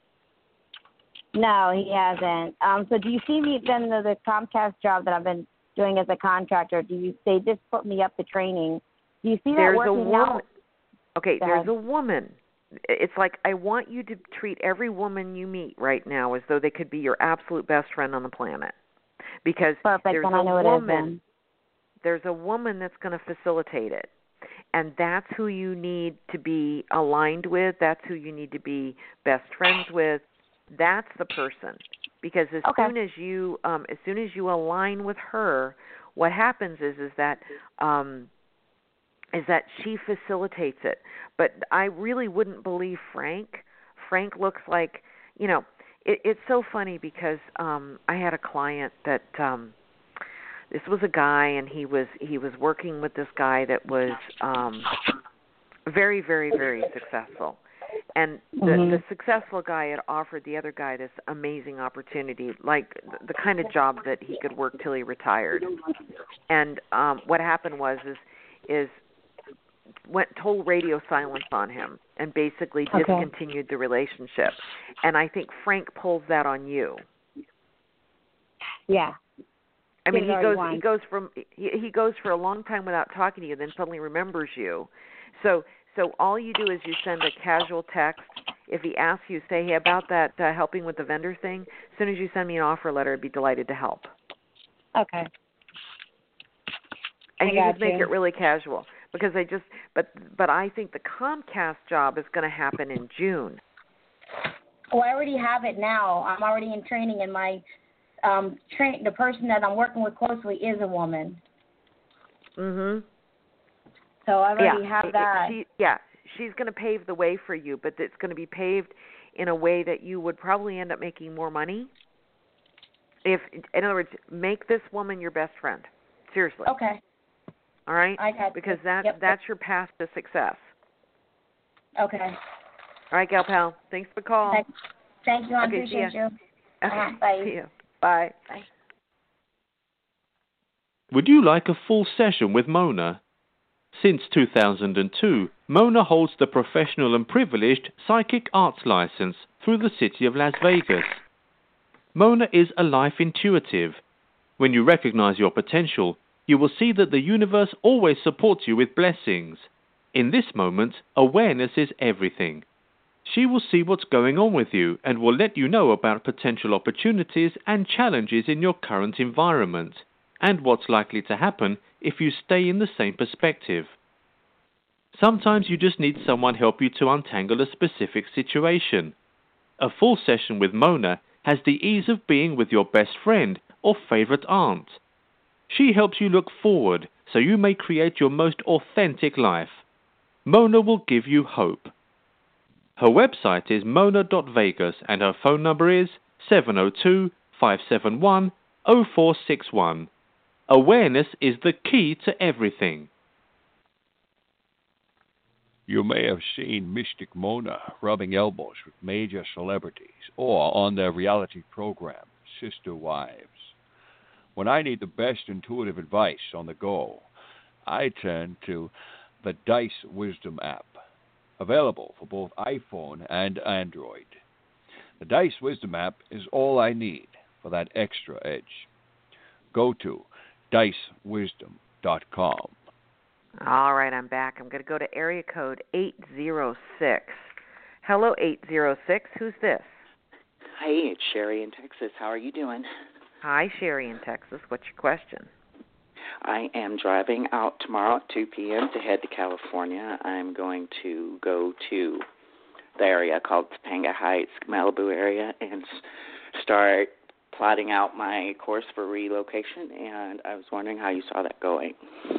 J: No, he hasn't. Um, so do you see me then the, the Comcast job that I've been doing as a contractor? Do you they just put me up to training? Do you see that
B: There's a
J: working
B: woman.
J: out?
B: Okay,
J: Go
B: there's
J: ahead.
B: a woman. It's like I want you to treat every woman you meet right now as though they could be your absolute best friend on the planet. Because
J: Perfect,
B: there's
J: and
B: a
J: I know it is
B: woman.
J: then.
B: There's a woman that's going to facilitate it. And that's who you need to be aligned with. That's who you need to be best friends with. That's the person. Because as
J: Okay.
B: soon as you um, as soon as you align with her, what happens is is that um, is that she facilitates it. But I really wouldn't believe Frank. Frank looks like, you know, it, it's so funny because um, I had a client that. Um, This was a guy, and he was he was working with this guy that was um, very, very, very successful. And the,
J: Mhm.
B: the successful guy had offered the other guy this amazing opportunity, like the, the kind of job that he could work till he retired. And um, what happened was is is went total radio silence on him, and basically
J: Okay.
B: discontinued the relationship. And I think Frank pulls that on you.
J: Yeah.
B: I mean,
J: Did
B: he
J: it
B: goes
J: already
B: he goes from he, he goes for a long time without talking to you, then suddenly remembers you. So so all you do is you send a casual text. If he asks you, say, hey, about that uh, helping with the vendor thing, as soon as you send me an offer letter, I'd be delighted to help.
J: Okay.
B: And
J: I
B: you
J: got
B: just make
J: you.
B: it really casual because I just but but I think the Comcast job is going to happen in June.
J: Well, I already have it now. I'm already in training, and my um, train the person that I'm working with closely is a woman.
B: Mhm.
J: So I already
B: yeah.
J: have that.
B: She, yeah, she's going to pave the way for you, but it's going to be paved in a way that you would probably end up making more money. If, in other words, make this woman your best friend. Seriously.
J: Okay.
B: All right.
J: I got
B: because
J: you.
B: that
J: Yep.
B: that's your path to success.
J: Okay.
B: All right, gal pal. Thanks for the call.
J: Thank, thank you. I
B: Okay, see ya.
J: appreciate you.
B: Okay,
J: Uh-huh. Bye.
B: see you. Bye.
J: Bye.
A: Would you like a full session with Mona? Since two thousand two, Mona holds the professional and privileged psychic arts license through the city of Las Vegas. Mona is a life intuitive. When you recognize your potential, you will see that the universe always supports you with blessings. In this moment, awareness is everything. She will see what's going on with you and will let you know about potential opportunities and challenges in your current environment, and what's likely to happen if you stay in the same perspective. Sometimes you just need someone help you to untangle a specific situation. A full session with Mona has the ease of being with your best friend or favorite aunt. She helps you look forward so you may create your most authentic life. Mona will give you hope. Her website is mona dot vegas and her phone number is seven zero two, five seven one, zero four six one. Awareness is the key to everything.
K: You may have seen Mystic Mona rubbing elbows with major celebrities or on their reality program, Sister Wives. When I need the best intuitive advice on the go, I turn to the Dice Wisdom app, available for both iPhone and Android. The Dice Wisdom app is all I need for that extra edge. Go to dice wisdom dot com.
B: All right, I'm back. I'm going to go to area code eight zero six. Hello, eight zero six. Who's this?
L: Hi, it's Sherry in Texas. How are you doing?
B: Hi, Sherry in Texas. What's your question?
L: I am driving out tomorrow at two p.m. to head to California. I'm going to go to the area called Topanga Heights, Malibu area, and start plotting out my course for relocation, and I was wondering how you saw that going.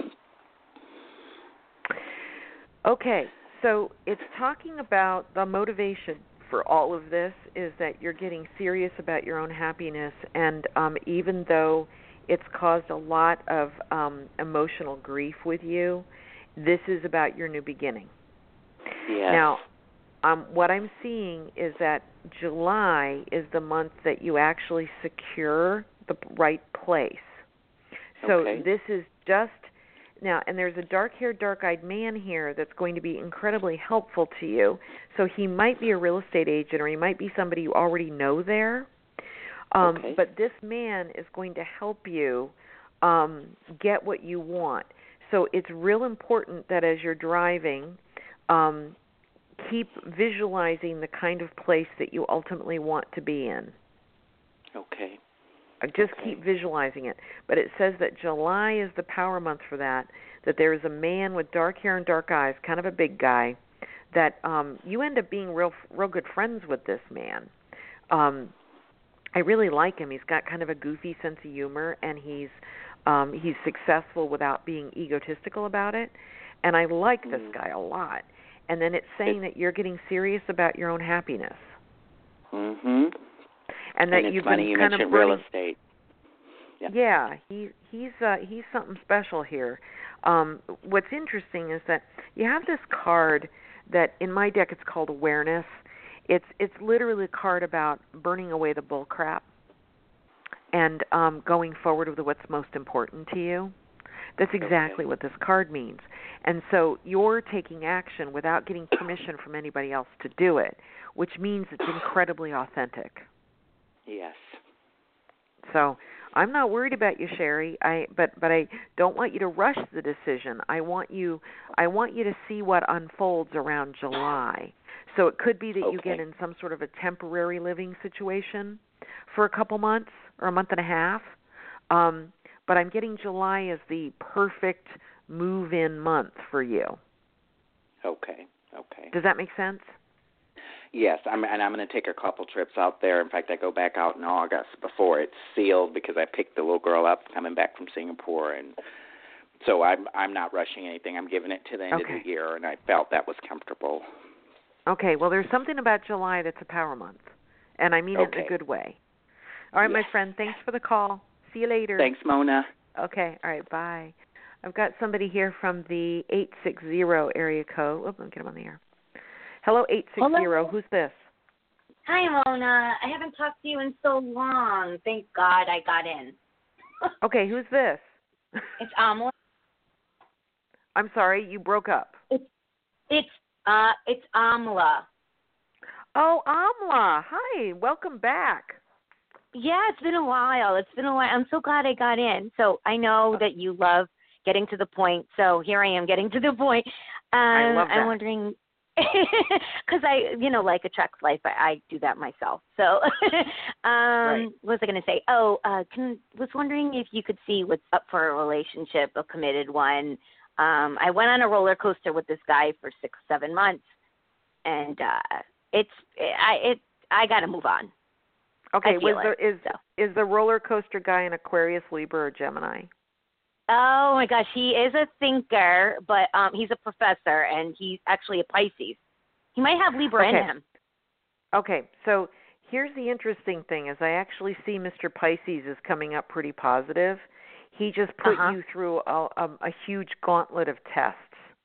B: Okay, so it's talking about the motivation for all of this is that you're getting serious about your own happiness, and um, even though it's caused a lot of um, emotional grief with you, this is about your new beginning.
L: Yes.
B: Now, um, what I'm seeing is that July is the month that you actually secure the right place. So
L: Okay.
B: this is just now, and there's a dark-haired, dark-eyed man here that's going to be incredibly helpful to you. So he might be a real estate agent, or he might be somebody you already know there. Um,
L: Okay.
B: But this man is going to help you um, get what you want. So it's real important that as you're driving, um, keep visualizing the kind of place that you ultimately want to be in.
L: Okay.
B: Uh, Just
L: Okay.
B: keep visualizing it. But it says that July is the power month for that, that there is a man with dark hair and dark eyes, kind of a big guy, that um, you end up being real real good friends with this man. Um, I really like him. He's got kind of a goofy sense of humor, and he's um, he's successful without being egotistical about it. And I like this
L: Mm.
B: guy a lot. And then it's saying that you're getting serious about your own happiness,
L: Mm-hmm.
B: and that
L: and it's
B: you've
L: funny
B: been
L: you
B: kind of
L: mentioned
B: burning.
L: real estate. Yeah.
B: Yeah, he he's uh, he's something special here. Um, what's interesting is that you have this card that in my deck it's called Awareness. It's it's literally a card about burning away the bull crap and um, going forward with what's most important to you. That's exactly
L: Okay.
B: what this card means. And so you're taking action without getting permission from anybody else to do it, which means it's incredibly authentic.
L: Yes.
B: So I'm not worried about you, Sherry. I but but I don't want you to rush the decision. I want you I want you to see what unfolds around July. So it could be that you get
L: Okay.
B: in some sort of a temporary living situation for a couple months or a month and a half. Um, but I'm getting July as the perfect move-in month for you.
L: Okay. Okay.
B: Does that make sense?
L: Yes, I'm, and I'm going to take a couple trips out there. In fact, I go back out in August before it's sealed because I picked the little girl up coming back from Singapore, and so I'm I'm not rushing anything. I'm giving it to the end
B: Okay.
L: of the year, and I felt that was comfortable.
B: Okay, well, there's something about July that's a power month, and I mean it in
L: Okay.
B: a good way. All right, my
L: Yes.
B: friend, thanks for the call. See you later.
L: Thanks, Mona.
B: Okay, all right, bye. I've got somebody here from the eight six zero area code. Oh, let me get him on the air. Hello, eight six zero.
M: Hello.
B: Who's this?
M: Hi, Mona. I haven't talked to you in so long. Thank God I got in.
B: Okay, who's this?
M: It's Amelie.
B: I'm sorry, you broke up.
M: It's It's uh, it's Amla.
B: Oh, Amla. Hi. Welcome back.
M: Yeah, it's been a while. It's been a while. I'm so glad I got in. So I know that you love getting to the point. So here I am getting to the point. Um,
B: I love that.
M: I'm wondering, because I, you know, like attracts life, I, I do that myself. So um,
B: right.
M: what was I going to say? Oh, uh, can, was wondering if you could see what's up for a relationship, a committed one. Um, I went on a roller coaster with this guy for six, seven months, and uh, it's, I, it, I got to move on.
B: Okay,
M: was
B: the,
M: it,
B: is
M: so.
B: is the roller coaster guy an Aquarius, Libra, or Gemini?
M: Oh my gosh, he is a thinker, but um, he's a professor, and he's actually a Pisces. He might have Libra
B: okay.
M: in him.
B: Okay, so here's the interesting thing: is I actually see Mister Pisces is coming up pretty positive. He just put
M: uh-huh.
B: you through a, a, a huge gauntlet of tests.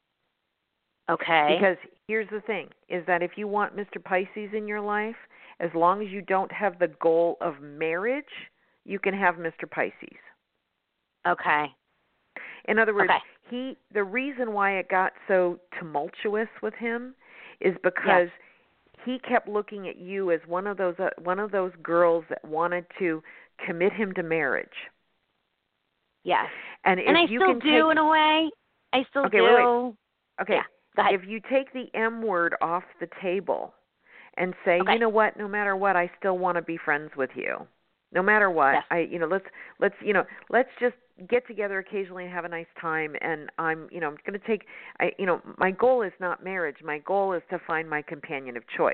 M: Okay.
B: Because here's the thing: is that if you want Mister Pisces in your life, as long as you don't have the goal of marriage, you can have Mister Pisces.
M: Okay.
B: In other words,
M: okay.
B: he the reason why it got so tumultuous with him is because yes. he kept looking at you as one of those uh, one of those girls that wanted to commit him to marriage.
M: Yes.
B: And,
M: and
B: if
M: I
B: you
M: still
B: can
M: do
B: take,
M: in a way. I still
B: okay,
M: do.
B: Wait, wait. Okay.
M: Yeah. Go ahead.
B: If you take the M word off the table and say,
M: okay.
B: you know what, no matter what, I still want to be friends with you. No matter what,
M: yes.
B: I, you know, let's let's you know, let's just get together occasionally and have a nice time. And I'm, you know, I'm going to take, I, you know, my goal is not marriage. My goal is to find my companion of choice.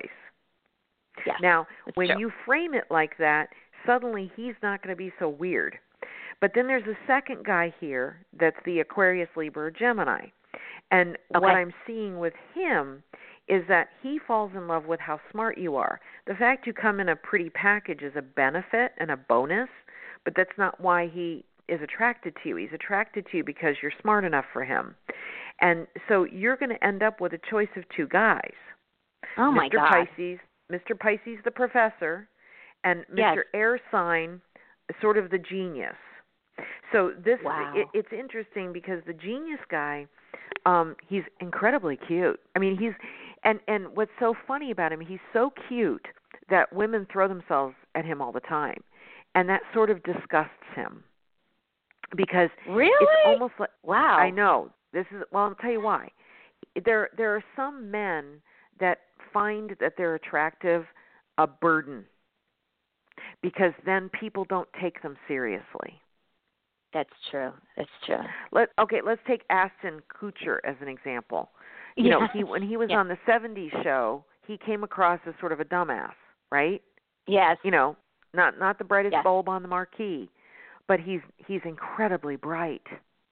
M: Yes.
B: Now,
M: That's
B: when
M: true.
B: you frame it like that, suddenly he's not going to be so weird. But then there's a second guy here that's the Aquarius, Libra, or Gemini. And
M: okay.
B: what I'm seeing with him is that he falls in love with how smart you are. The fact you come in a pretty package is a benefit and a bonus, but that's not why he is attracted to you. He's attracted to you because you're smart enough for him. And so you're going to end up with a choice of two guys.
M: Oh, my
B: Mister
M: God.
B: Pisces, Mister Pisces, the professor, and Mister
M: Yes.
B: Air Sign, sort of the genius. So this
M: wow.
B: it, it's interesting because the genius guy, um, he's incredibly cute. I mean, he's and and what's so funny about him, he's so cute that women throw themselves at him all the time, and that sort of disgusts him because
M: really
B: it's almost like
M: wow.
B: I know this is well. I'll tell you why. There there are some men that find that they're attractive a burden because then people don't take them seriously.
M: That's true. That's true.
B: Let okay, let's take Ashton Kutcher as an example. You
M: yeah.
B: know, he when he was
M: yeah.
B: on the seventies show, he came across as sort of a dumbass, right?
M: Yes.
B: You know, not not the brightest
M: yes.
B: bulb on the marquee, but he's he's incredibly bright.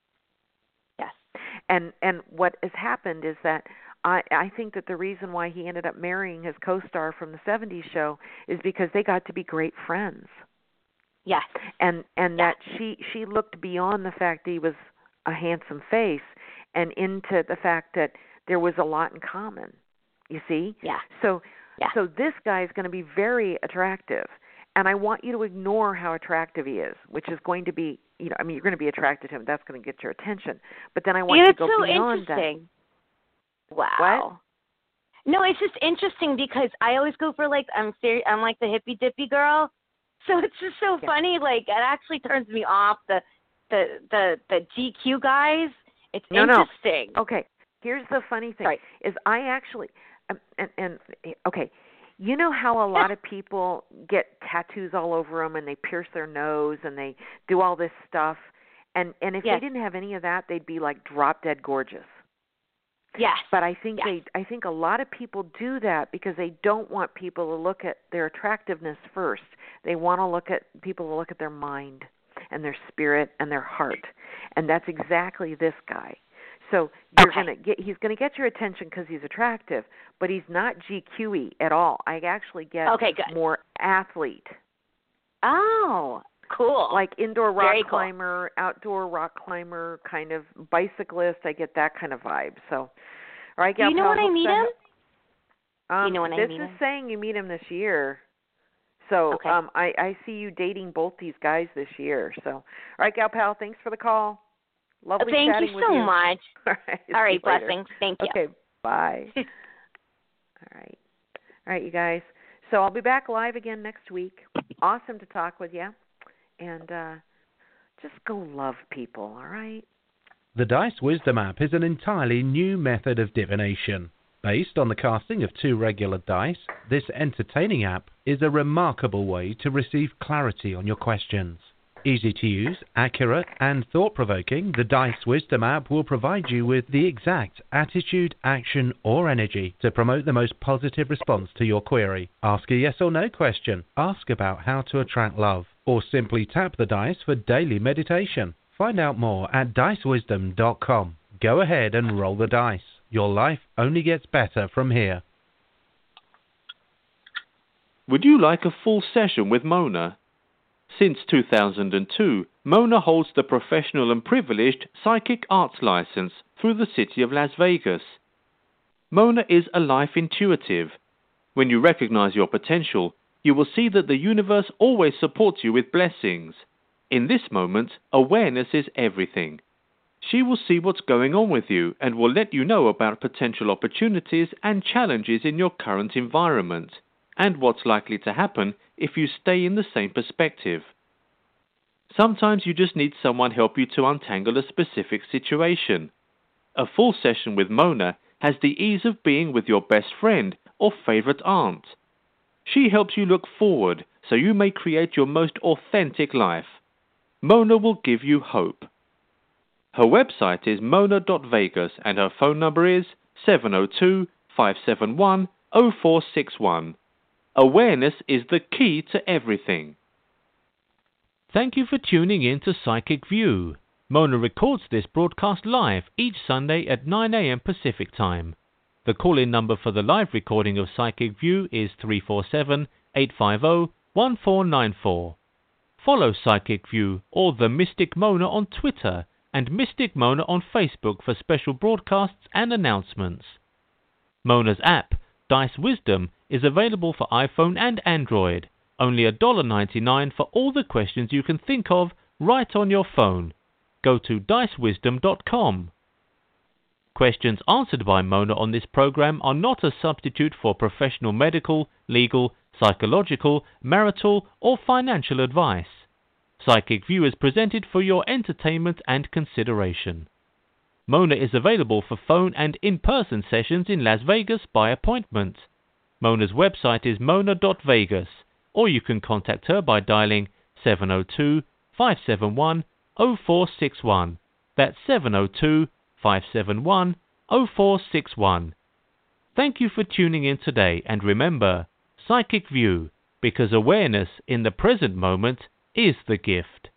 M: Yes.
B: And and what has happened is that I I think that the reason why he ended up marrying his co-star from the seventies show is because they got to be great friends.
M: Yes.
B: And and
M: yes.
B: that she she looked beyond the fact that he was a handsome face and into the fact that there was a lot in common. You see?
M: Yeah.
B: So
M: yeah.
B: so this guy is going to be very attractive. And I want you to ignore how attractive he is, which is going to be, you know, I mean, you're going to be attracted to him. That's going to get your attention. But then I want
M: yeah,
B: you to go
M: so
B: beyond
M: interesting.
B: that.
M: Wow.
B: What?
M: No, it's just interesting because I always go for like I'm ser- I'm like the hippy dippy girl. So it's just so
B: yeah.
M: funny. Like it actually turns me off the the the the G Q guys. It's
B: no,
M: interesting.
B: No. Okay. Here's the funny thing:
M: Sorry.
B: is I actually um, and and okay, you know how a lot of people get tattoos all over them and they pierce their nose and they do all this stuff, and and if
M: yes.
B: they didn't have any of that, they'd be like drop dead gorgeous.
M: Yes.
B: But I think
M: yes.
B: they I think a lot of people do that because they don't want people to look at their attractiveness first. They want to look at people to look at their mind and their spirit and their heart. And that's exactly this guy. So you're
M: okay.
B: going to get he's going to get your attention because he's attractive, but he's not G Q-y at all. I actually get
M: okay, good.
B: more athlete.
M: Oh, cool.
B: Like indoor rock
M: Very
B: climber,
M: cool.
B: outdoor rock climber, kind of bicyclist. I get that kind of vibe. So, all right,
M: do you know when I meet him?
B: Um,
M: do you know when
B: this
M: I meet
B: is
M: him?
B: saying you meet him this year. So
M: okay.
B: um, I, I see you dating both these guys this year. So, all right, Gal Pal, thanks for the call. Lovely
M: Thank
B: chatting
M: you
B: with
M: so
B: you.
M: much.
B: All right,
M: All right,
B: blessings.
M: later. Thank you.
B: Okay, Bye. All right. All right, you guys. So I'll be back live again next week. Awesome to talk with you. And uh, just go love people, all right?
N: The Dice Wisdom app is an entirely new method of divination. Based on the casting of two regular dice, this entertaining app is a remarkable way to receive clarity on your questions. Easy to use, accurate, and thought-provoking, the Dice Wisdom app will provide you with the exact attitude, action, or energy to promote the most positive response to your query. Ask a yes or no question, ask about how to attract love, or simply tap the dice for daily meditation. Find out more at dice wisdom dot com. Go ahead and roll the dice. Your life only gets better from here.
A: Would you like a full session with Mona? Since two thousand two, Mona holds the professional and privileged psychic arts license through the city of Las Vegas. Mona is a life intuitive. When you recognize your potential, you will see that the universe always supports you with blessings. In this moment, awareness is everything. She will see what's going on with you and will let you know about potential opportunities and challenges in your current environment, and what's likely to happen if you stay in the same perspective. Sometimes you just need someone help you to untangle a specific situation. A full session with Mona has the ease of being with your best friend or favorite aunt. She helps you look forward so you may create your most authentic life. Mona will give you hope. Her website is mona dot vegas and her phone number is seven zero two, five seven one, zero four six one. Awareness is the key to everything.
N: Thank you for tuning in to Psychic View. Mona records this broadcast live each Sunday at nine a.m. Pacific Time. The call-in number for the live recording of Psychic View is three four seven, eight five zero, one four nine four. Follow Psychic View or The Mystic Mona on Twitter and Mystic Mona on Facebook for special broadcasts and announcements. Mona's app, Dice Wisdom, is available for iPhone and Android. Only one dollar ninety-nine for all the questions you can think of right on your phone. Go to dice wisdom dot com. Questions answered by Mona on this program are not a substitute for professional medical, legal, psychological, marital, or financial advice. Psychic View is presented for your entertainment and consideration. Mona is available for phone and in-person sessions in Las Vegas by appointment. Mona's website is mona dot vegas, or you can contact her by dialing seven zero two, five seven one, zero four six one. That's seven zero two, five seven one, zero four six one. Thank you for tuning in today, and remember, Psychic View, because awareness in the present moment is the gift.